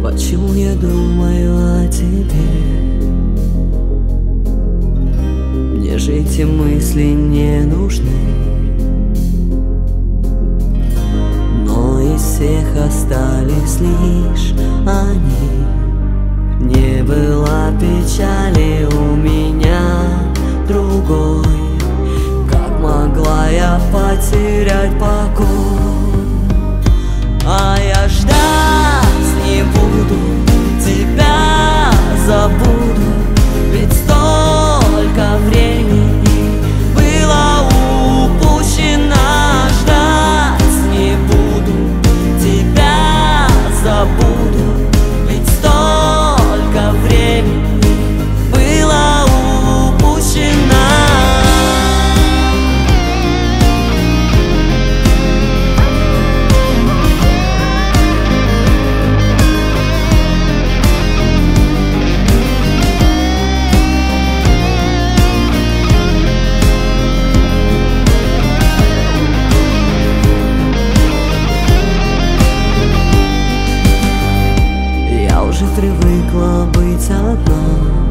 Почему я думаю о тебе? Мне же эти мысли не нужны, но из всех остались лишь они. Не было печали у меня другой. Как могла я потерять покой? А я ждать не буду, тебя забуду, ведь столько времени было упущено. Ждать не буду, тебя забуду, ведь столько времени было упущено. Привыкла быть одна,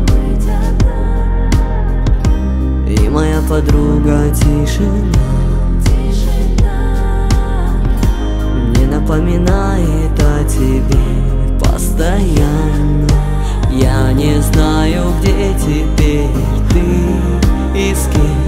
и моя подруга тишина мне напоминает о тебе постоянно. Я не знаю, где теперь ты и с кем.